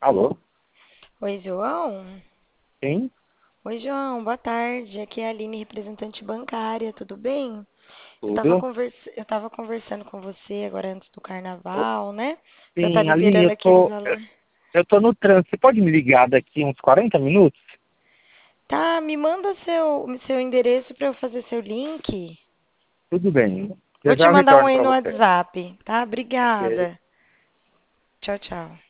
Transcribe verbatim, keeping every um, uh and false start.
Alô? Oi, João. Sim? Oi, João. Boa tarde. Aqui é a Aline, representante bancária. Tudo bem? Eu estava Tudo? convers... eu tava conversando com você agora antes do Ô, carnaval, né? Você tá Sim, Aline, liberando eu aqueles tô, eu, valores. eu tô no trânsito. Você pode me ligar daqui uns quarenta minutos? Tá, me manda seu, seu endereço para eu fazer seu link. Tudo bem. Já Vou te já eu mandar um retorno aí para no você. WhatsApp, tá? Ok. Obrigada. Tchau, tchau.